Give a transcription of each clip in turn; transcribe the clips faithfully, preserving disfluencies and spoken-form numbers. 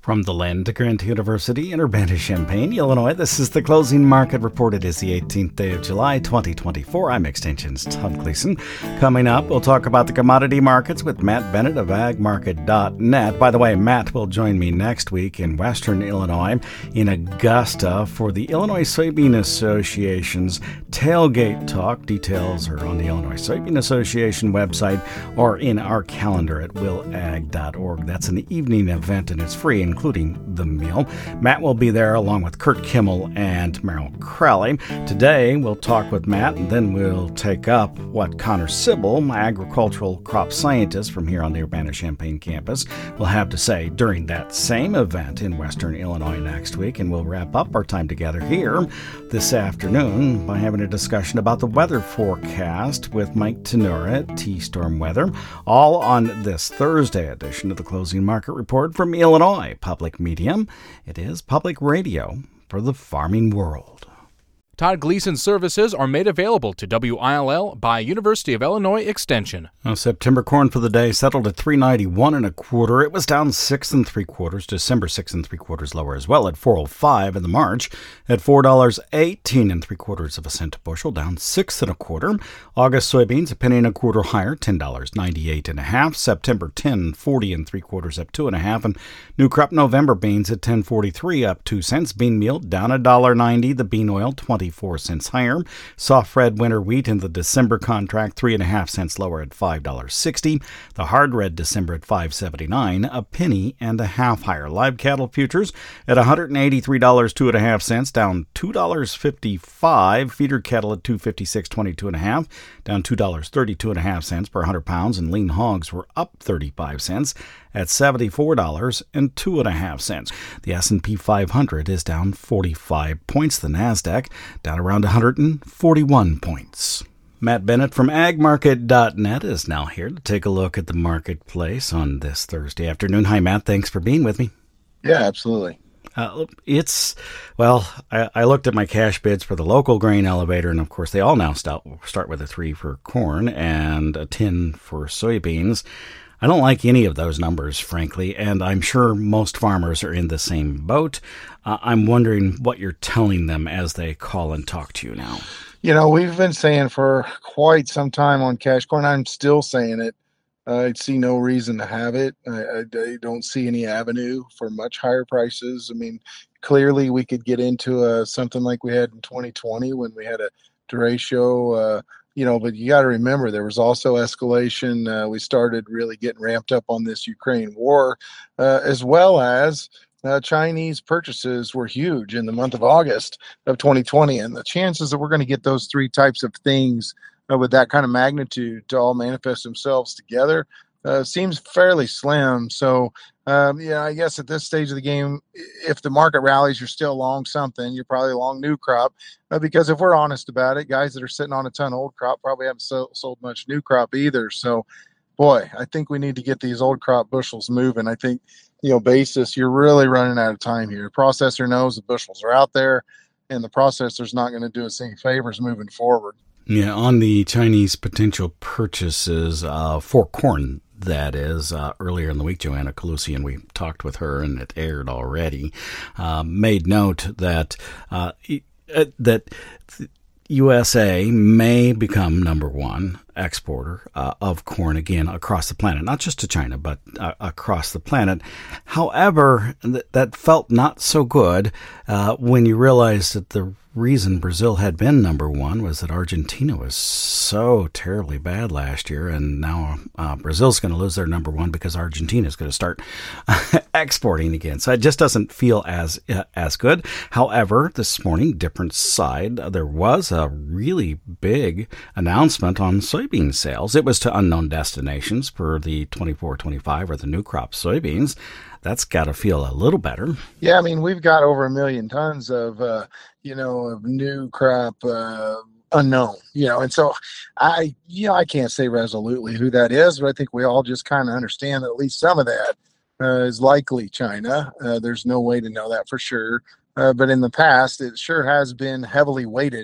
From the land Grant University in Urbana-Champaign, Illinois, this is the Closing Market Report. It is the eighteenth day of July, twenty twenty-four. I'm Extension's Todd Gleason. Coming up, we'll talk about the commodity markets with Matt Bennett of ag market dot net. By the way, Matt will join me next week in Western Illinois in Augusta for the Illinois Soybean Association's Tailgate Talk. Details are on the Illinois Soybean Association website or in our calendar at will ag dot org. That's an evening event and it's free, including the meal. Matt will be there along with Kurt Kimmel and Merrill Crowley. Today, we'll talk with Matt, and then we'll take up what Connor Sibyl, agricultural crop scientist from here on the Urbana-Champaign campus, will have to say during that same event in Western Illinois next week. And we'll wrap up our time together here this afternoon by having a discussion about the weather forecast with Mike Tenura at T-Storm Weather, all on this Thursday edition of the Closing Market Report from Illinois Public Medium. It is public radio for the farming world. Todd Gleason services are made available to W I L L by University of Illinois Extension. Well, September corn for the day settled at three ninety-one and a quarter. It was down six and three quarters. December six and three quarters lower as well at four oh five. In the March at four dollars eighteen and three quarters of a cent a bushel, down six and a quarter. August soybeans a penny and a quarter higher, ten dollars ninety-eight and a half. September ten forty and three quarters, up two and a half. And new crop November beans at ten forty-three, up two cents. Bean meal down a dollar ninety. The bean oil twenty-four cents higher. Soft red winter wheat in the December contract three and a half cents lower at five dollars sixty. The hard red December at five seventy-nine, a penny and a half higher. Live cattle futures at one hundred eighty-three dollars two and a half cents, down two dollars fifty-five. Feeder cattle at two fifty-six twenty-two and a half, down two dollars thirty-two and a half cents per one hundred pounds, and lean hogs were up thirty-five cents at seventy-four dollars and two and a half cents. The S and P five hundred is down forty-five points. The Nasdaq down around one hundred forty-one points. Matt Bennett from ag market dot net is now here to take a look at the marketplace on this Thursday afternoon. Hi, Matt. Thanks for being with me. Yeah, absolutely. Uh, it's, well, I, I looked at my cash bids for the local grain elevator, and of course they all now start, start with a three for corn and a ten for soybeans. I don't like any of those numbers, frankly, and I'm sure most farmers are in the same boat. Uh, I'm wondering what you're telling them as they call and talk to you now. You know, we've been saying for quite some time on cash corn, I'm still saying it. Uh, I see no reason to have it. I, I, I don't see any avenue for much higher prices. I mean, clearly we could get into uh, something like we had in twenty twenty when we had a derecho, uh, you know, but you got to remember there was also escalation. Uh, we started really getting ramped up on this Ukraine war, uh, as well as uh, Chinese purchases were huge in the month of August of twenty twenty. And the chances that we're going to get those three types of things uh, with that kind of magnitude to all manifest themselves together uh, seems fairly slim. So, um, yeah, I guess at this stage of the game, if the market rallies, you're still long something. You're probably long new crop uh, because if we're honest about it, guys that are sitting on a ton of old crop probably haven't so, sold much new crop either. So, boy, I think we need to get these old crop bushels moving. I think, you know, basis, you're really running out of time here. The processor knows the bushels are out there, and the processor's not going to do us any favors moving forward. Yeah, on the Chinese potential purchases uh, for corn, that is, uh, earlier in the week, Joanna Calusi, and we talked with her, and it aired already, uh, made note that uh, that U S A may become number one exporter uh, of corn again across the planet, not just to China, but uh, across the planet. However, th- that felt not so good uh, when you realized that the reason Brazil had been number one was that Argentina was so terribly bad last year, and now uh, Brazil's going to lose their number one because Argentina is going to start exporting again. So it just doesn't feel as uh, as good. However, this morning, different side, uh, there was a really big announcement on soybean sales. It was to unknown destinations for the twenty-four twenty-five or the new crop soybeans. That's got to feel a little better. Yeah, I mean, we've got over a million tons of, uh, you know, of new crop uh, unknown, you know, and so I, you know, I can't say resolutely who that is, but I think we all just kind of understand that at least some of that uh, is likely China. Uh, there's no way to know that for sure. Uh, but in the past, it sure has been heavily weighted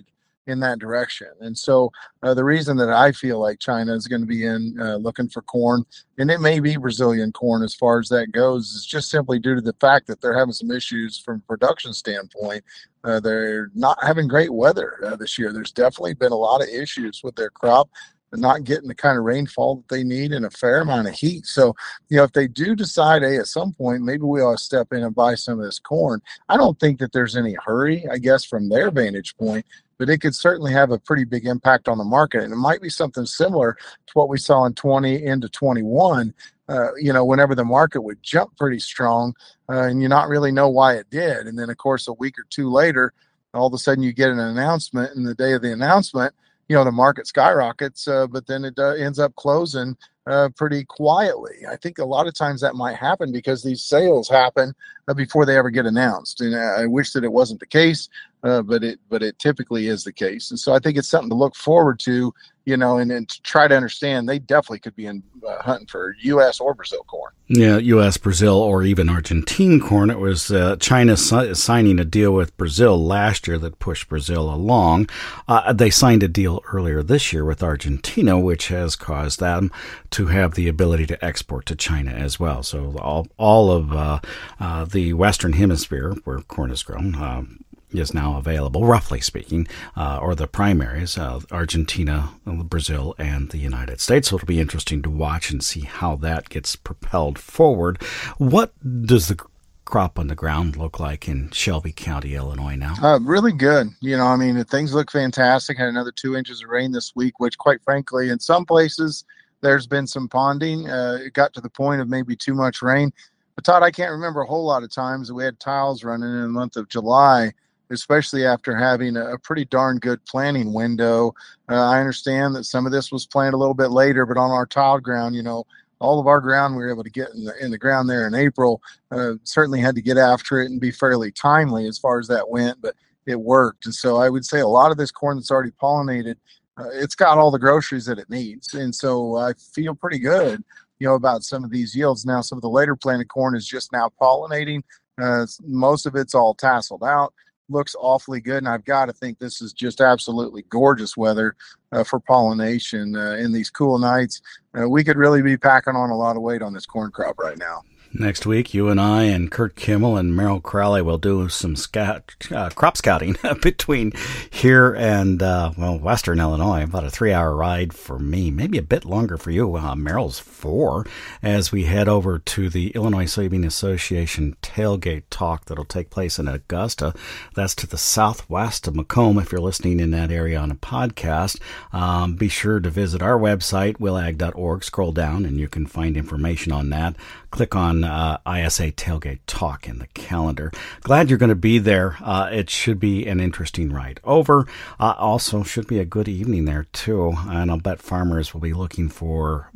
in that direction. And so uh, the reason that I feel like China is going to be in uh, looking for corn, and it may be Brazilian corn as far as that goes, is just simply due to the fact that they're having some issues from a production standpoint. Uh, they're not having great weather uh, this year. There's definitely been a lot of issues with their crop, not getting the kind of rainfall that they need and a fair amount of heat. So, you know, if they do decide, hey, at some point, maybe we ought to step in and buy some of this corn, I don't think that there's any hurry, I guess, from their vantage point, but it could certainly have a pretty big impact on the market. And it might be something similar to what we saw in twenty into twenty-one, uh, you know, whenever the market would jump pretty strong uh, and you not really know why it did. And then, of course, a week or two later, all of a sudden you get an announcement, and the day of the announcement, you know, the market skyrockets, uh, but then it uh, ends up closing uh, pretty quietly. I think a lot of times that might happen because these sales happen uh, before they ever get announced. And I wish that it wasn't the case, uh, but it but it typically is the case. And so I think it's something to look forward to, you know, and, and to try to understand they definitely could be in uh, hunting for U S or Brazil corn. Yeah, U S, Brazil, or even Argentine corn. It was uh, China si- signing a deal with Brazil last year that pushed Brazil along. Uh, they signed a deal earlier this year with Argentina, which has caused them to have the ability to export to China as well. So all all of uh, uh, the Western Hemisphere, where corn is grown, uh, is now available, roughly speaking, uh, or the primaries, uh, Argentina, Brazil, and the United States. So it'll be interesting to watch and see how that gets propelled forward. What does the crop on the ground look like in Shelby County, Illinois now? Uh, really good. You know, I mean, things look fantastic. Had another two inches of rain this week, which quite frankly, in some places, there's been some ponding. Uh, it got to the point of maybe too much rain. But Todd, I can't remember a whole lot of times that we had tiles running in the month of July, especially after having a, a pretty darn good planting window. Uh, I understand that some of this was planted a little bit later, but on our tiled ground, you know, all of our ground we were able to get in the, in the ground there in April. Uh, certainly had to get after it and be fairly timely as far as that went, but it worked. And so I would say a lot of this corn that's already pollinated, uh, it's got all the groceries that it needs. And so I feel pretty good, you know, about some of these yields. Now, some of the later planted corn is just now pollinating. Uh, most of it's all tasseled out. Looks awfully good, and I've got to think this is just absolutely gorgeous weather uh, for pollination uh, in these cool nights. Uh, we could really be packing on a lot of weight on this corn crop right now. Next week, you and I and Kurt Kimmel and Merrill Crowley will do some scout, uh, crop scouting between here and, uh, well, Western Illinois. About a three-hour ride for me, maybe a bit longer for you. Uh, Merrill's four, as we head over to the Illinois Soybean Association tailgate talk that'll take place in Augusta. That's to the southwest of Macomb. If you're listening in that area on a podcast, um, be sure to visit our website, will ag dot org. Scroll down, and you can find information on that. Click on uh, I S A Tailgate Talk in the calendar. Glad you're going to be there. Uh, it should be an interesting ride over. Uh, also, should be a good evening there, too. And I'll bet farmers will be looking for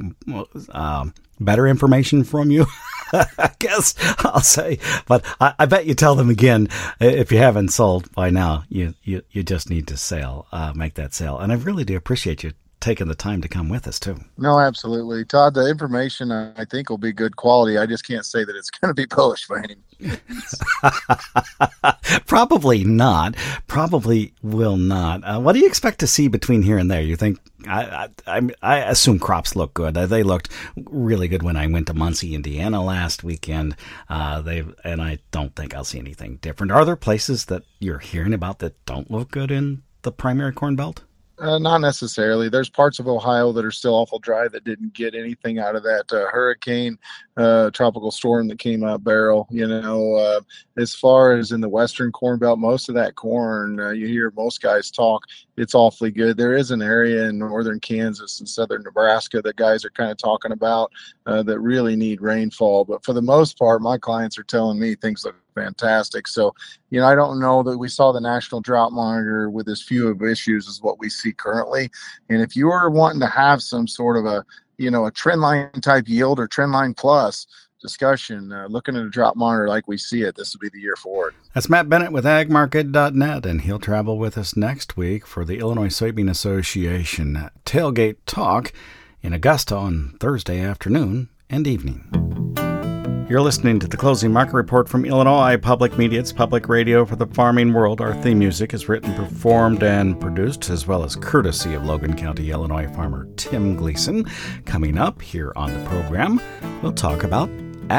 uh, better information from you, I guess I'll say. But I, I bet you tell them again, if you haven't sold by now, you, you, you just need to sell, uh, make that sale. And I really do appreciate you taking the time to come with us too. No, absolutely. Todd, the information I think will be good quality. I just can't say that it's going to be published by any means. Probably not. Probably will not. Uh, what do you expect to see between here and there? You think, I, I, I assume crops look good. Uh, they looked really good when I went to Muncie, Indiana last weekend. Uh, they and I don't think I'll see anything different. Are there places that you're hearing about that don't look good in the primary corn belt? Uh, not necessarily. There's parts of Ohio that are still awful dry that didn't get anything out of that uh, hurricane, uh, tropical storm that came out barrel. You know, uh, as far as in the Western Corn Belt, most of that corn, uh, you hear most guys talk, it's awfully good. There is an area in northern Kansas and southern Nebraska that guys are kind of talking about uh, that really need rainfall. But for the most part, my clients are telling me things look fantastic. So, you know, I don't know that we saw the National Drought Monitor with as few of issues as what we see currently. And if you are wanting to have some sort of a, you know, a trend line type yield or trend line plus discussion, uh, looking at a drought monitor like we see it, this will be the year for it. That's Matt Bennett with ag market dot net, and he'll travel with us next week for the Illinois Soybean Association Tailgate Talk in Augusta on Thursday afternoon and evening. You're listening to the Closing Market Report from Illinois Public Media. It's public radio for the farming world. Our theme music is written, performed, and produced, as well as courtesy of Logan County, Illinois farmer Tim Gleason. Coming up here on the program, we'll talk about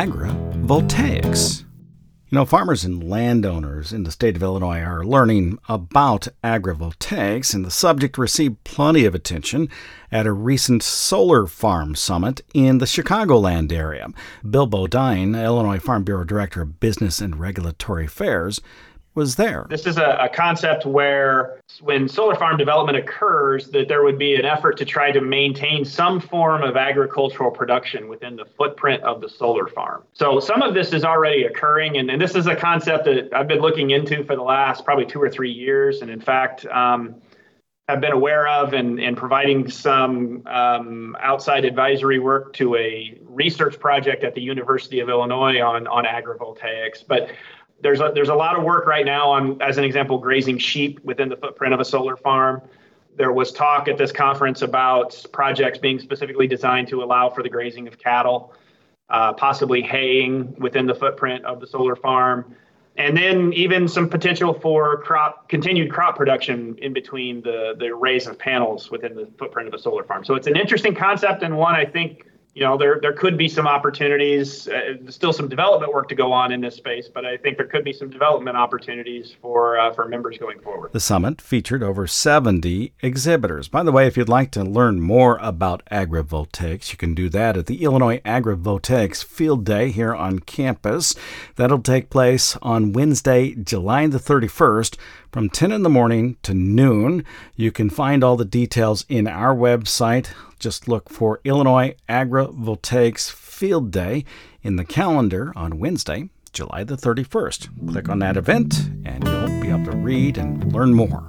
agrivoltaics. You know, farmers and landowners in the state of Illinois are learning about agrivoltaics, and the subject received plenty of attention at a recent solar farm summit in the Chicagoland area. Bill Bodine, Illinois Farm Bureau Director of Business and Regulatory Affairs, was there. This is a, a concept where when solar farm development occurs, that there would be an effort to try to maintain some form of agricultural production within the footprint of the solar farm. So some of this is already occurring, and, and this is a concept that I've been looking into for the last probably two or three years, and in fact, um, have been aware of and, and providing some um, outside advisory work to a research project at the University of Illinois on, on agrivoltaics. But There's a, there's a lot of work right now on, as an example, grazing sheep within the footprint of a solar farm. There was talk at this conference about projects being specifically designed to allow for the grazing of cattle, uh, possibly haying within the footprint of the solar farm, and then even some potential for crop continued crop production in between the, the arrays of panels within the footprint of a solar farm. So it's an interesting concept, and one I think You know, there there could be some opportunities, uh, still some development work to go on in this space, but I think there could be some development opportunities for uh, for members going forward. The summit featured over seventy exhibitors. By the way, if you'd like to learn more about agrivoltaics, you can do that at the Illinois Agrivoltaics Field Day here on campus. That'll take place on Wednesday, July the thirty-first, from ten in the morning to noon. You can find all the details in our website. Just look for Illinois Agrivoltaics Field Day in the calendar on Wednesday, July the thirty-first. Click on that event and you'll be able to read and learn more.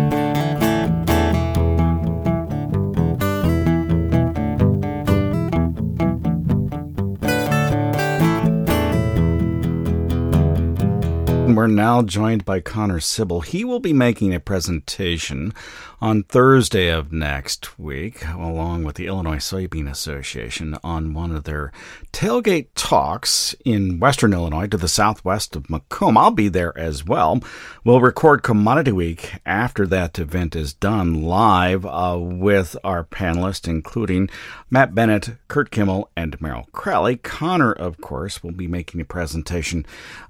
We're now joined by Connor Sybil. He will be making a presentation on Thursday of next week, along with the Illinois Soybean Association, on one of their tailgate talks in western Illinois to the southwest of Macomb. I'll be there as well. We'll record Commodity Week after that event is done live uh, with our panelists, including Matt Bennett, Kurt Kimmel, and Merrill Crowley. Connor, of course, will be making a presentation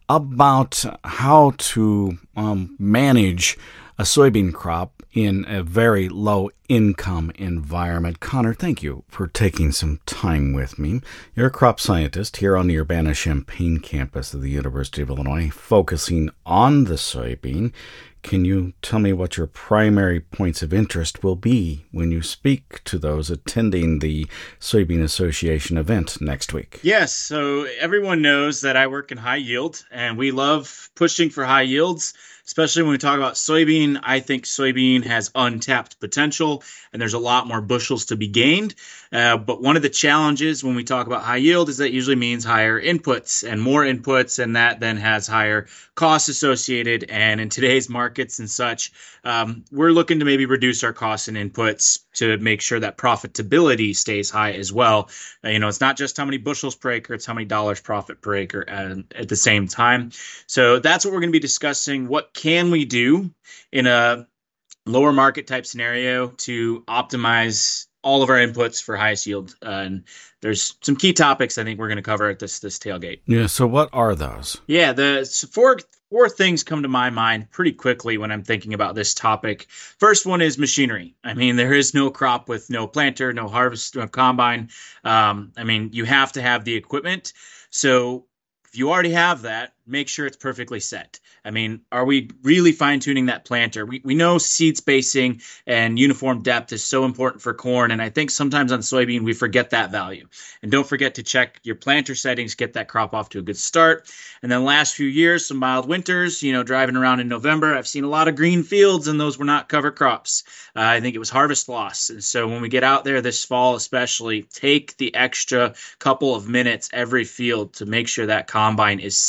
about how to um, manage a soybean crop in a very low-income environment. Connor, thank you for taking some time with me. You're a crop scientist here on the Urbana-Champaign campus of the University of Illinois, focusing on the soybean. Can you tell me what your primary points of interest will be when you speak to those attending the Soybean Association event next week? Yes, so everyone knows that I work in high yield, and we love pushing for high yields, especially when we talk about soybean. I think soybean has untapped potential, and there's a lot more bushels to be gained. Uh, but one of the challenges when we talk about high yield is that usually means higher inputs and more inputs, and that then has higher costs associated. And in today's markets and such, um, we're looking to maybe reduce our costs and inputs to make sure that profitability stays high as well. Uh, you know, it's not just how many bushels per acre, it's how many dollars profit per acre at, at the same time. So that's what we're going to be discussing. What can we do in a lower market type scenario to optimize all of our inputs for highest yield? Uh, and there's some key topics I think we're going to cover at this this tailgate. Yeah, so what are those? Yeah, the so four four things come to my mind pretty quickly when I'm thinking about this topic. First one is machinery. I mean, there is no crop with no planter, no harvest, no combine. Um, I mean, you have to have the equipment. So if you already have that, make sure it's perfectly set. I mean, are we really fine-tuning that planter? We we know seed spacing and uniform depth is so important for corn, and I think sometimes on soybean we forget that value. And don't forget to check your planter settings, get that crop off to a good start. And then last few years, some mild winters, you know, driving around in November, I've seen a lot of green fields, and those were not cover crops. Uh, I think it was harvest loss. And so when we get out there this fall especially, take the extra couple of minutes every field to make sure that combine is set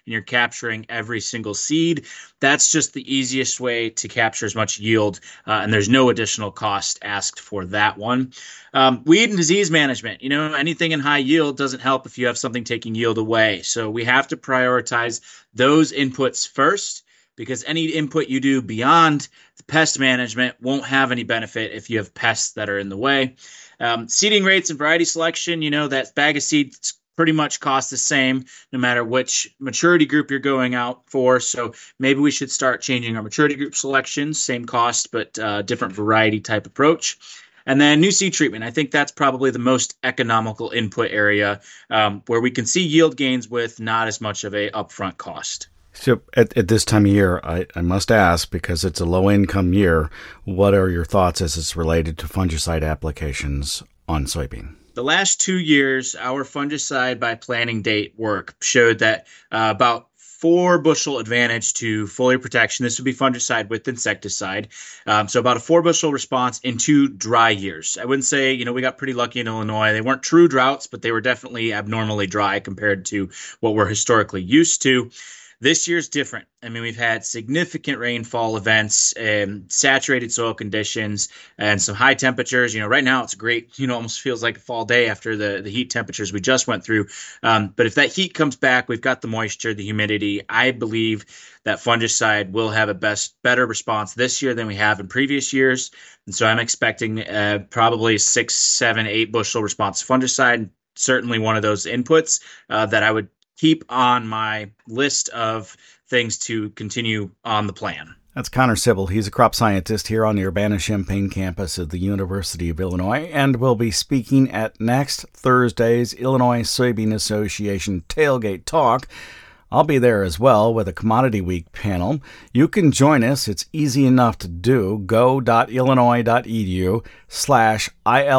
and you're capturing every single seed, that's just the easiest way to capture as much yield, uh, and there's no additional cost asked for that one. Um, weed and disease management, you know, anything in high yield doesn't help if you have something taking yield away. So we have to prioritize those inputs first, because any input you do beyond the pest management won't have any benefit if you have pests that are in the way. Um, seeding rates and variety selection, you know, that bag of seeds pretty much cost the same no matter which maturity group you're going out for. So maybe we should start changing our maturity group selections, same cost, but uh, different variety type approach. And then new seed treatment. I think that's probably the most economical input area um, where we can see yield gains with not as much of a upfront cost. So at, at this time of year, I, I must ask, because it's a low-income year, what are your thoughts as it's related to fungicide applications on soybean? The last two years, our fungicide by planting date work showed that uh, about four bushel advantage to foliar protection. This would be fungicide with insecticide. Um, so about a four bushel response in two dry years. I wouldn't say, you know, we got pretty lucky in Illinois. They weren't true droughts, but they were definitely abnormally dry compared to what we're historically used to. This year's different. I mean, we've had significant rainfall events, and saturated soil conditions, and some high temperatures. You know, right now it's great. You know, almost feels like a fall day after the, the heat temperatures we just went through. Um, but if that heat comes back, we've got the moisture, the humidity. I believe that fungicide will have a best, better response this year than we have in previous years. And so I'm expecting uh, probably six, seven, eight bushel response to fungicide. Certainly one of those inputs uh, that I would keep on my list of things to continue on the plan. That's Connor Sibbald. He's a crop scientist here on the Urbana-Champaign campus of the University of Illinois, and will be speaking at next Thursday's Illinois Soybean Association Tailgate Talk. I'll be there as well with a Commodity Week panel. You can join us. It's easy enough to do. go.illinois.edu slash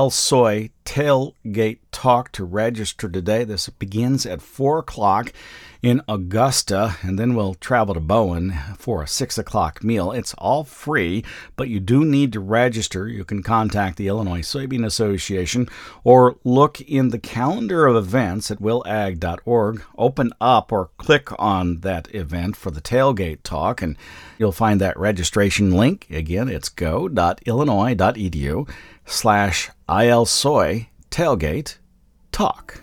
ilsoy tailgate talk to register today. This begins at four o'clock in Augusta, and then we'll travel to Bowen for a six o'clock meal. It's all free, but you do need to register. You can contact the Illinois Soybean Association or look in the calendar of events at will ag dot org. Open up or click on that event for the tailgate talk, and you'll find that registration link. Again, it's go.illinois.edu slash ilsoy tailgate talk.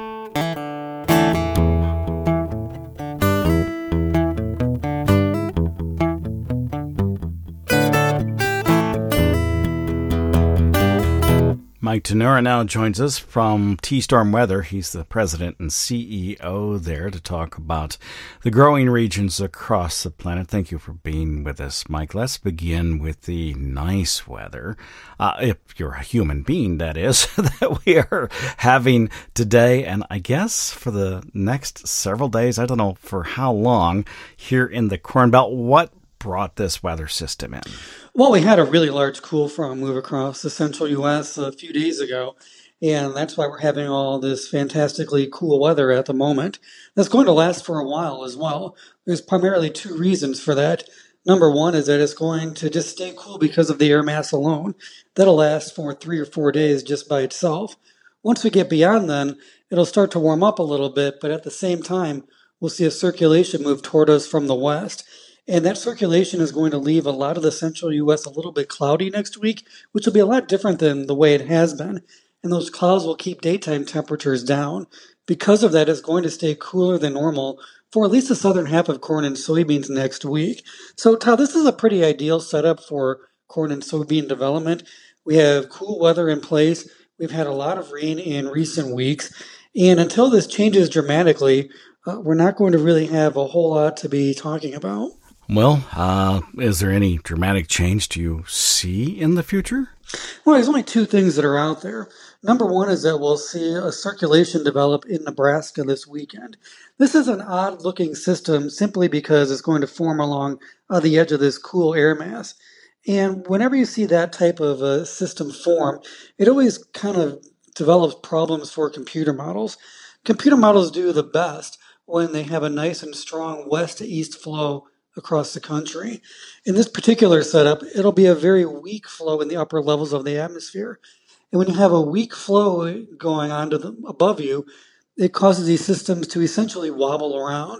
Mike Tenura now joins us from T-Storm Weather. He's the president and C E O there to talk about the growing regions across the planet. Thank you for being with us, Mike. Let's begin with the nice weather, uh, if you're a human being, that is, that we are having today, and I guess for the next several days. I don't know for how long here in the Corn Belt. What brought this weather system in? Well, we had a really large cool front move across the central U S a few days ago, and that's why we're having all this fantastically cool weather at the moment. That's going to last for a while as well. There's primarily two reasons for that. Number one is that it's going to just stay cool because of the air mass alone. That'll last for three or four days just by itself. Once we get beyond then, it'll start to warm up a little bit, but at the same time, we'll see a circulation move toward us from the west. And that circulation is going to leave a lot of the central U S a little bit cloudy next week, which will be a lot different than the way it has been. And those clouds will keep daytime temperatures down. Because of that, it's going to stay cooler than normal for at least the southern half of corn and soybeans next week. So, Todd, this is a pretty ideal setup for corn and soybean development. We have cool weather in place. We've had a lot of rain in recent weeks. And until this changes dramatically, uh, we're not going to really have a whole lot to be talking about. Well, uh, is there any dramatic change do you see in the future? Well, there's only two things that are out there. Number one is that we'll see a circulation develop in Nebraska this weekend. This is an odd-looking system simply because it's going to form along uh, the edge of this cool air mass. And whenever you see that type of a system form, it always kind of develops problems for computer models. Computer models do the best when they have a nice and strong west to east flow across the country. In this particular setup, it'll be a very weak flow in the upper levels of the atmosphere. And when you have a weak flow going on to the, above you, it causes these systems to essentially wobble around.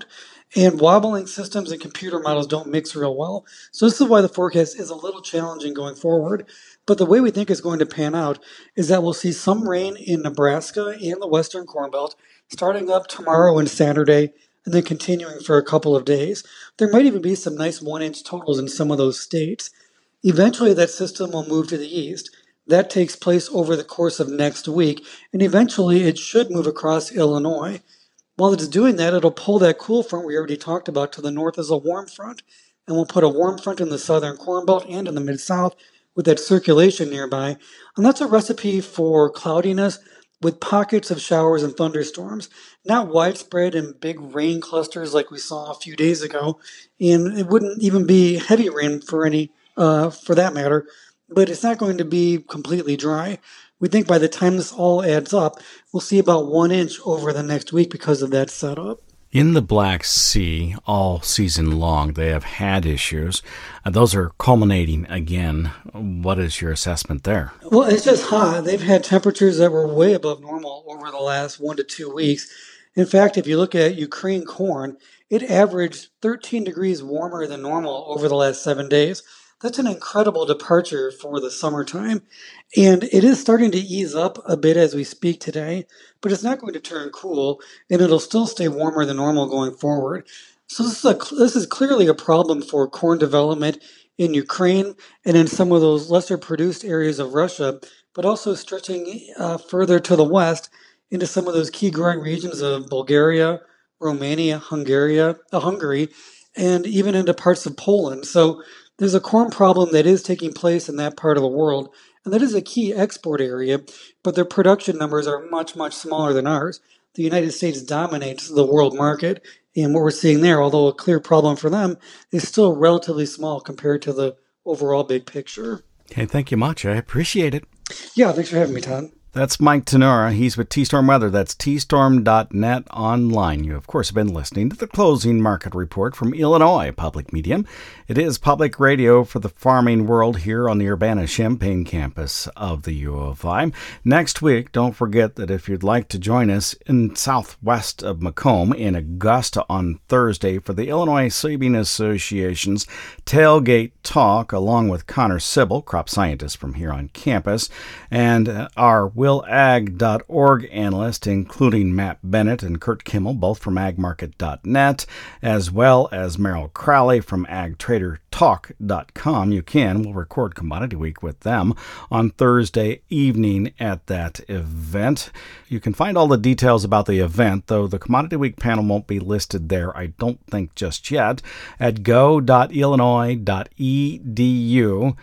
And wobbling systems and computer models don't mix real well. So this is why the forecast is a little challenging going forward. But the way we think it's going to pan out is that we'll see some rain in Nebraska and the Western Corn Belt starting up tomorrow and Saturday, and then continuing for a couple of days. There might even be some nice one-inch totals in some of those states. Eventually, that system will move to the east. That takes place over the course of next week, and eventually it should move across Illinois. While it's doing that, it'll pull that cool front we already talked about to the north as a warm front, and we'll put a warm front in the southern Corn Belt and in the Mid-South with that circulation nearby. And that's a recipe for cloudiness with pockets of showers and thunderstorms, not widespread and big rain clusters like we saw a few days ago. And it wouldn't even be heavy rain for any, uh, for that matter, but it's not going to be completely dry. We think by the time this all adds up, we'll see about one inch over the next week because of that setup. In the Black Sea, all season long, they have had issues. Uh, those are culminating again. What is your assessment there? Well, it's just hot. They've had temperatures that were way above normal over the last one to two weeks. In fact, if you look at Ukraine corn, it averaged thirteen degrees warmer than normal over the last seven days. That's an incredible departure for the summertime. And it is starting to ease up a bit as we speak today, but it's not going to turn cool, and it'll still stay warmer than normal going forward. So this is, a, this is clearly a problem for corn development in Ukraine and in some of those lesser produced areas of Russia, but also stretching uh, further to the west into some of those key growing regions of Bulgaria, Romania, Hungary, uh, Hungary, and even into parts of Poland. So there's a corn problem that is taking place in that part of the world, and that is a key export area, but their production numbers are much, much smaller than ours. The United States dominates the world market, and what we're seeing there, although a clear problem for them, is still relatively small compared to the overall big picture. Okay, thank you much. I appreciate it. Yeah, thanks for having me, Todd. That's Mike Tenora. He's with T-Storm Weather. That's T storm dot net online. You, of course, have been listening to the Closing Market Report from Illinois Public Medium. It is public radio for the farming world here on the Urbana-Champaign campus of the U of I. Next week, don't forget that if you'd like to join us in southwest of Macomb in Augusta on Thursday for the Illinois Soybean Association's Tailgate Talk, along with Connor Sybil, crop scientist from here on campus, and our will ag dot org analyst, including Matt Bennett and Kurt Kimmel, both from ag market dot net, as well as Merrill Crowley from ag trader talk dot com. You can. We'll record Commodity Week with them on Thursday evening at that event. You can find all the details about the event, though the Commodity Week panel won't be listed there, I don't think, just yet, at go dot illinois dot e d u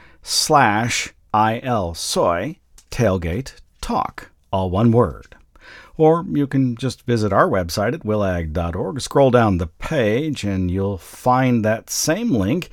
slash il soy tailgate talk, all one word. Or you can just visit our website at will ag dot org, scroll down the page, and you'll find that same link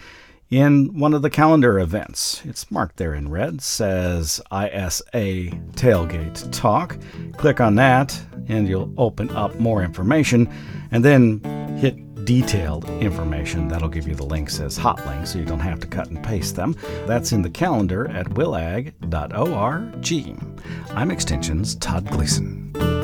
in one of the calendar events. It's marked there in red, says I S A Tailgate Talk. Click on that, and you'll open up more information, and then hit detailed information. That'll give you the links as hot links, so you don't have to cut and paste them. That's in the calendar at will ag dot org. I'm Extension's Todd Gleason.